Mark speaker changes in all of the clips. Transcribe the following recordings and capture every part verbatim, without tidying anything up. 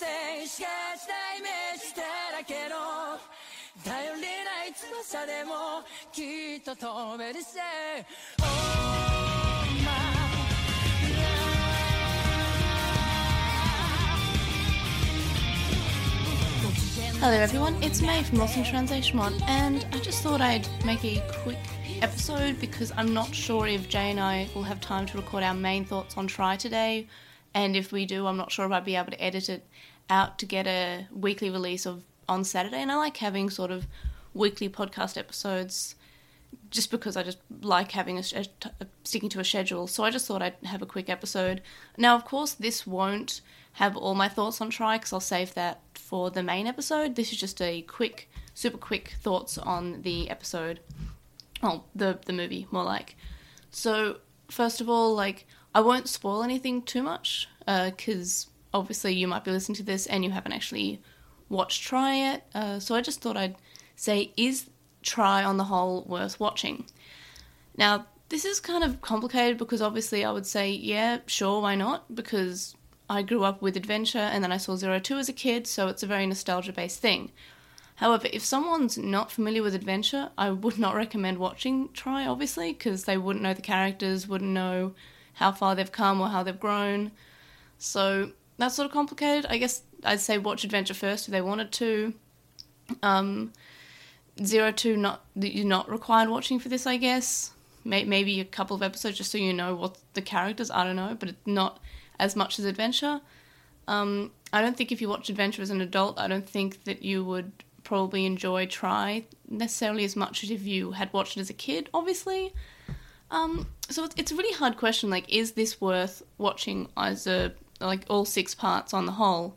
Speaker 1: 静止したイメージだらけの頼りない翼でもきっと飛べるぜ Oh my
Speaker 2: Hello everyone, it's May from Lost in Translation Mod, and I just thought I'd make a quick episode because I'm not sure if Jay and I will have time to record our main thoughts on Try today, and if we do, I'm not sure if I'd be able to edit it out to get a weekly release of on Saturday, and I like having sort of weekly podcast episodes just because I just like having a, a, a sticking to a schedule, so I just thought I'd have a quick episode. Now, of course, this won't have all my thoughts on Try because I'll save that for the main episode. This is just a quick, super quick thoughts on the episode. Oh, the the movie, more like. So, first of all, like, I won't spoil anything too much, because uh, obviously you might be listening to this and you haven't actually watched Try yet. Uh, so I just thought I'd say, is Try on the whole worth watching? Now, this is kind of complicated because obviously I would say, yeah, sure, why not? Because I grew up with Adventure and then I saw Zero Two as a kid, so it's a very nostalgia-based thing. However, if someone's not familiar with Adventure, I would not recommend watching Try, obviously, because they wouldn't know the characters, wouldn't know how far they've come or how they've grown. So that's sort of complicated. I guess I'd say watch Adventure first if they wanted to. Um, Zero Two, not you're not required watching for this, I guess. Maybe a couple of episodes just so you know what the characters, I don't know, but it's not as much as Adventure. Um, I don't think if you watch Adventure as an adult, I don't think that you would probably enjoy Try necessarily as much as if you had watched it as a kid, obviously. Um, so it's, it's a really hard question, like, is this worth watching as a, like, all six parts on the whole?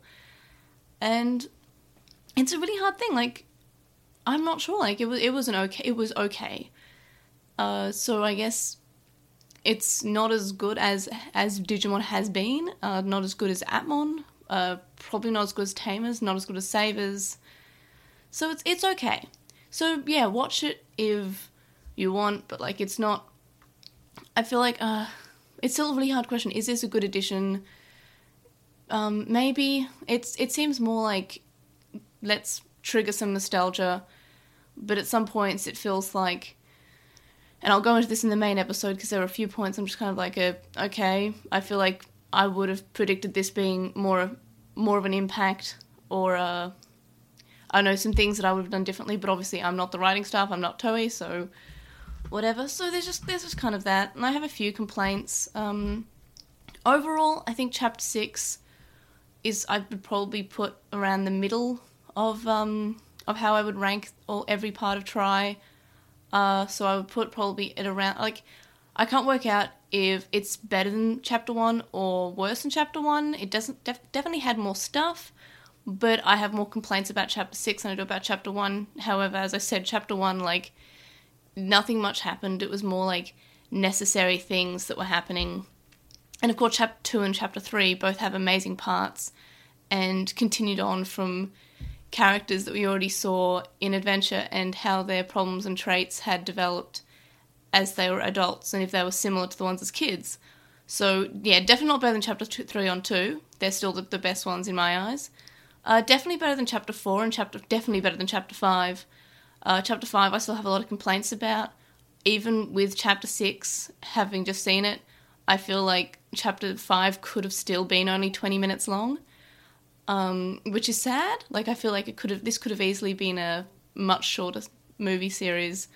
Speaker 2: And it's a really hard thing, like, I'm not sure, like, it was, it was an okay, it was okay. Uh, so I guess it's not as good as as Digimon has been, uh, not as good as Atmon, uh, probably not as good as Tamers, not as good as Savers. So it's it's okay. So yeah, watch it if you want, but like it's not. I feel like uh, it's still a really hard question. Is this a good addition? Um, maybe it's it seems more like let's trigger some nostalgia, but at some points it feels like. And I'll go into this in the main episode because there are a few points I'm just kind of like, a, okay, I feel like I would have predicted this being more more of an impact or, uh, I don't know, some things that I would have done differently, but obviously I'm not the writing staff, I'm not Toei, so whatever. So there's just there's just kind of that. And I have a few complaints. Um, overall, I think Chapter six is, I would probably put around the middle of um, of how I would rank all every part of Try. Uh, so I would put probably at around, like, I can't work out if it's better than Chapter one or worse than Chapter one. It doesn't, def- definitely had more stuff, but I have more complaints about Chapter six than I do about Chapter one. However, as I said, Chapter one, like, nothing much happened. It was more, like, necessary things that were happening. And, of course, Chapter two and Chapter three both have amazing parts and continued on from characters that we already saw in Adventure and how their problems and traits had developed as they were adults and if they were similar to the ones as kids. So, yeah, definitely not better than Chapter two, three on two. They're still the, the best ones in my eyes. Uh, definitely better than Chapter four and chapter definitely better than Chapter five. Uh, chapter five I still have a lot of complaints about. Even with Chapter six, having just seen it, I feel like Chapter five could have still been only twenty minutes long. Um, which is sad. Like, I feel like it could have, this could have easily been a much shorter movie series.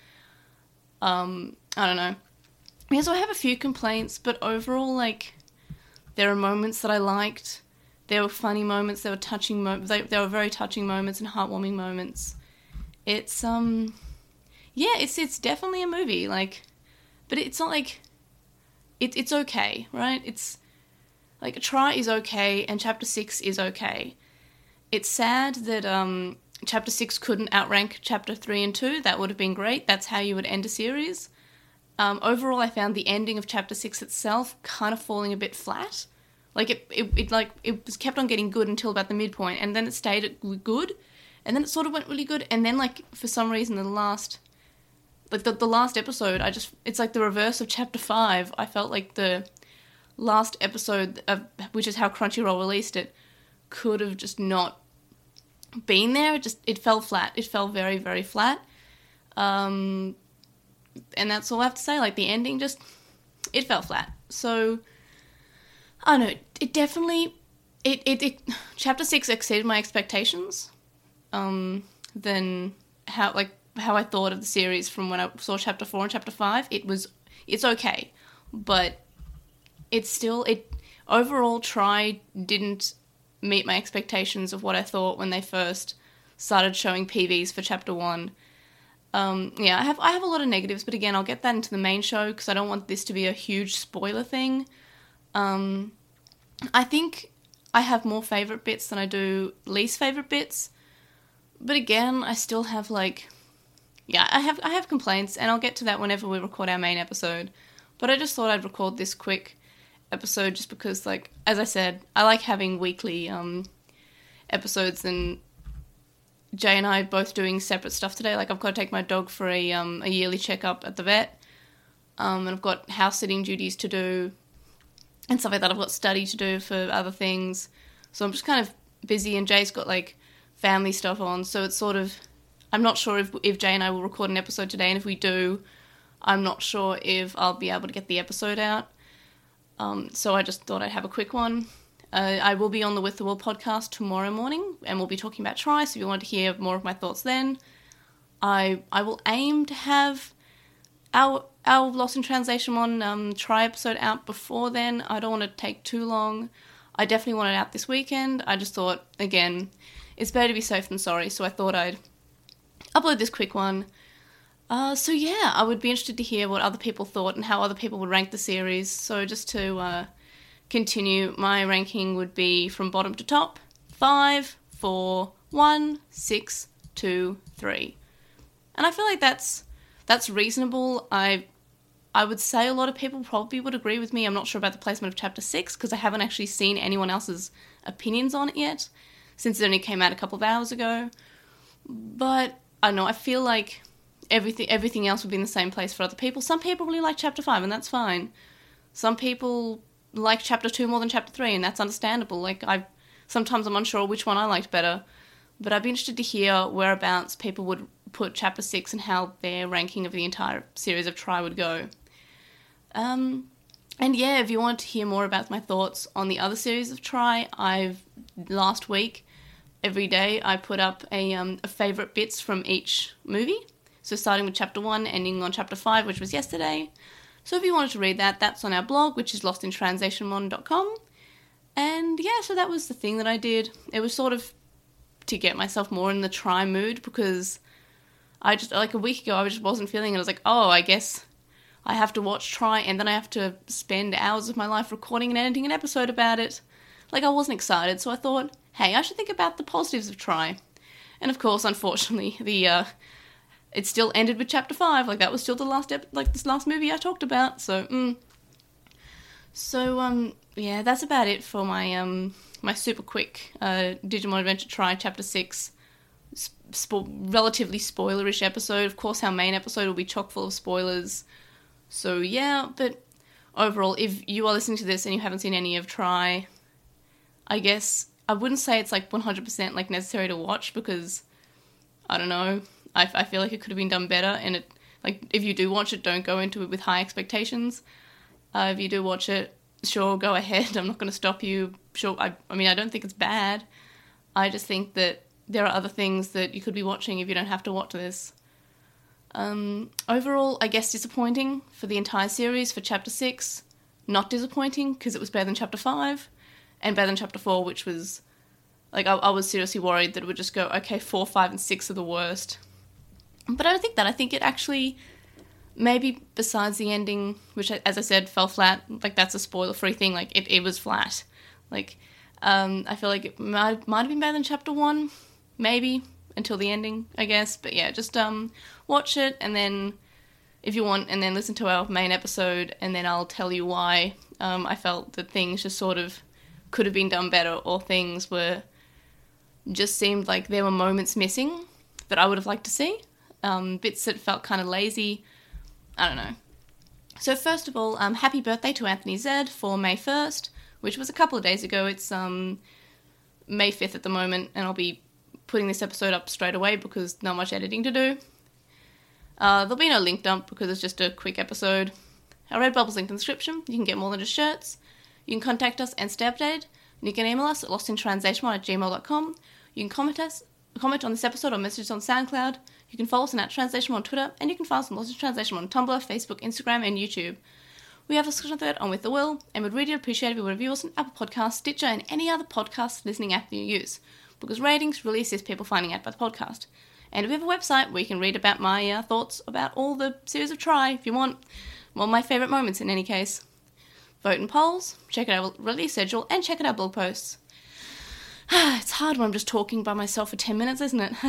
Speaker 2: Um, I don't know. Yeah, so I have a few complaints, but overall, like, there are moments that I liked. There were funny moments, there were touching moments, they, there were very touching moments and heartwarming moments. It's, um, yeah, it's, it's definitely a movie, like, but it's not like, it, it's okay, right? It's, Like, Try is okay, and Chapter six is okay. It's sad that um, Chapter six couldn't outrank Chapter three and two. That would have been great. That's how you would end a series. Um, overall, I found the ending of Chapter six itself kind of falling a bit flat. Like, it, it, it like it was kept on getting good until about the midpoint, and then it stayed at good, and then it sort of went really good, and then, like, for some reason, the last... Like, the, the last episode, I just... It's like the reverse of Chapter five. I felt like the... last episode, of, which is how Crunchyroll released it, could have just not been there. It just, it fell flat. It fell very, very flat. Um, and that's all I have to say. Like, the ending just, it fell flat. So, I don't know, it definitely, it, it, it chapter six exceeded my expectations, um, than how, like, how I thought of the series from when I saw chapter four and chapter five. It was, it's okay, but it's still, it, overall, Try didn't meet my expectations of what I thought when they first started showing P Vs for chapter one. Um, yeah, I have I have a lot of negatives, but again, I'll get that into the main show because I don't want this to be a huge spoiler thing. Um, I think I have more favourite bits than I do least favourite bits, but again, I still have, like, yeah, I have I have complaints, and I'll get to that whenever we record our main episode, but I just thought I'd record this quick episode just because, like, as I said, I like having weekly um, episodes, and Jay and I are both doing separate stuff today. Like, I've got to take my dog for a um, a yearly checkup at the vet, um, and I've got house sitting duties to do and stuff like that. I've got study to do for other things, so I'm just kind of busy, and Jay's got, like, family stuff on, so it's sort of, I'm not sure if, if Jay and I will record an episode today, and if we do, I'm not sure if I'll be able to get the episode out. Um, so I just thought I'd have a quick one. Uh, I will be on the With the World podcast tomorrow morning, and we'll be talking about Try, so if you want to hear more of my thoughts then, I I will aim to have our our Lost in Translation on um, Try episode out before then. I don't want to take too long. I definitely want it out this weekend. I just thought, again, it's better to be safe than sorry, so I thought I'd upload this quick one. Uh, so yeah, I would be interested to hear what other people thought and how other people would rank the series. So just to uh, continue, my ranking would be from bottom to top: five, four, one, six, two, three. And I feel like that's that's reasonable. I I would say a lot of people probably would agree with me. I'm not sure about the placement of chapter six because I haven't actually seen anyone else's opinions on it yet, since it only came out a couple of hours ago. But I don't know, I feel like everything everything else would be in the same place for other people. Some people really like chapter five, and that's fine. Some people like chapter two more than chapter three, and that's understandable. Like, I sometimes I'm unsure which one I liked better, but I'd be interested to hear whereabouts people would put chapter six and how their ranking of the entire series of Try would go. Um, and yeah, if you want to hear more about my thoughts on the other series of Try, I've last week, every day, I put up a, um, a favourite bits from each movie. So starting with chapter one, ending on chapter five, which was yesterday. So if you wanted to read that, that's on our blog, which is lost in translation mon dot com. And yeah, so that was the thing that I did. It was sort of to get myself more in the Try mood, because I just, like a week ago, I just wasn't feeling it. I was like, oh, I guess I have to watch Try, and then I have to spend hours of my life recording and editing an episode about it. Like, I wasn't excited, so I thought, hey, I should think about the positives of Try. And of course, unfortunately, the, uh, it still ended with chapter five. Like, that was still the last, ep- like, this last movie I talked about, so, mm. So, um, yeah, that's about it for my, um, my super quick, uh, Digimon Adventure Try chapter six, spo- relatively spoilerish episode. Of course, our main episode will be chock full of spoilers. So, yeah, but overall, if you are listening to this and you haven't seen any of Try, I guess I wouldn't say it's, like, one hundred percent, like, necessary to watch, because, I don't know, I, I feel like it could have been done better, and it, like, if you do watch it, don't go into it with high expectations. Uh, if you do watch it, sure, go ahead, I'm not going to stop you. Sure, I, I mean, I don't think it's bad. I just think that there are other things that you could be watching if you don't have to watch this. Um, overall, I guess disappointing for the entire series for chapter six. Not disappointing, because it was better than chapter five, and better than chapter four, which was, like, I, I was seriously worried that it would just go, okay, four, five, and six are the worst. But I don't think that. I think it actually, maybe besides the ending, which, as I said, fell flat, like, that's a spoiler-free thing, like, it, it was flat. Like, um, I feel like it might, might have been better than chapter one, maybe, until the ending, I guess. But yeah, just um, watch it, and then, if you want, and then listen to our main episode, and then I'll tell you why um, I felt that things just sort of could have been done better, or things were, just seemed like there were moments missing that I would have liked to see. Um, bits that felt kind of lazy. I don't know. So first of all, um, happy birthday to Anthony Zed for May first, which was a couple of days ago. It's um, May fifth at the moment, and I'll be putting this episode up straight away because not much editing to do. Uh, there'll be no link dump because it's just a quick episode. Our Redbubble's linked in the description. You can get more than just shirts. You can contact us and stay updated. And you can email us at lostintranslationmon at gmail dot com. You can comment us, comment on this episode or message us on SoundCloud. You can follow us on at TranslationMon on Twitter, and you can find us on Lost in Translation on Tumblr, Facebook, Instagram, and YouTube. We have a discussion thread on With the Will, and would really appreciate if you would review us on Apple Podcasts, Stitcher, and any other podcast listening app you use, because ratings really assist people finding out about the podcast. And we have a website where you can read about my uh, thoughts about all the series of Try, if you want. Well, my favourite moments in any case. Vote in polls, check out our release schedule, and check out our blog posts. It's hard when I'm just talking by myself for ten minutes, isn't it?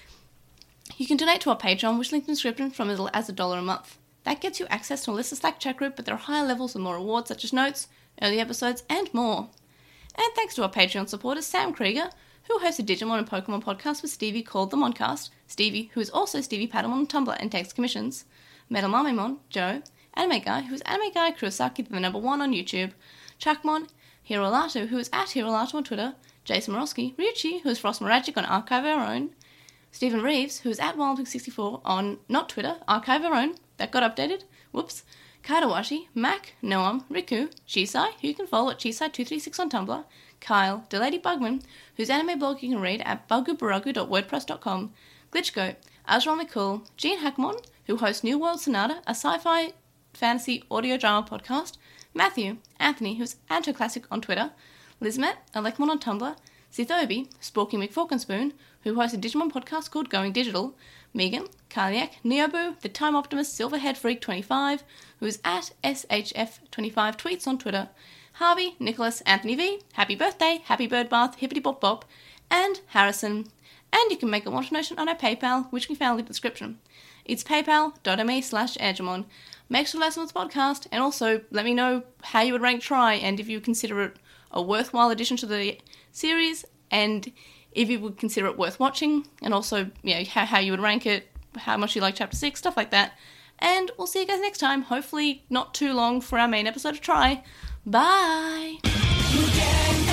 Speaker 2: You can donate to our Patreon, which is linked in the description, from as little as a dollar a month. That gets you access to a list of Slack chat group, but there are higher levels and more rewards such as notes, early episodes, and more. And thanks to our Patreon supporters, Sam Krieger, who hosts a Digimon and Pokemon podcast with Stevie called The Moncast, Stevie, who is also Stevie Paddlemon on Tumblr and takes commissions, Metal Mamemon, Joe, Anime Guy, who is Anime Guy Kurosaki, the number one on YouTube, Chuckmon, Hirolato, who is at Hirolato on Twitter, Jason Morosky, Ryuchi, who is Frost Moragic on Archive Our Own, Stephen Reeves, who is at Wildwing sixty-four on, not Twitter, Archive Our Own, that got updated, whoops, Kadawashi, Mac, Noam, Riku, Chisai, who you can follow at Chisai two three six on Tumblr, Kyle, Delady Bugman, whose anime blog you can read at bugubaragu dot wordpress dot com, Glitchgoat, Azrael McCool, Gene Hackmon, who hosts New World Sonata, a sci-fi fantasy audio drama podcast, Matthew, Anthony, who's Antoclassic on Twitter, Lizmet, Alekmon on Tumblr, Sithobi, Sporky McForkenspoon, who hosts a Digimon podcast called Going Digital, Megan, Karliak, Neobu, the Time Optimist Silverhead Freak twenty-five, who is at S H F twenty-five tweets on Twitter, Harvey, Nicholas, Anthony V, Happy Birthday, Happy Bird Bath, Hippity Bop Bop, and Harrison. And you can make a one donation on our PayPal, which can be found in the description. It's paypal.me slash Edgemon. Make sure to listen to this podcast, and also let me know how you would rank Try, and if you consider it a worthwhile addition to the series, and if you would consider it worth watching, and also, you know, how, how you would rank it, how much you like Chapter six, stuff like that. And we'll see you guys next time, hopefully not too long for our main episode of Try. Bye!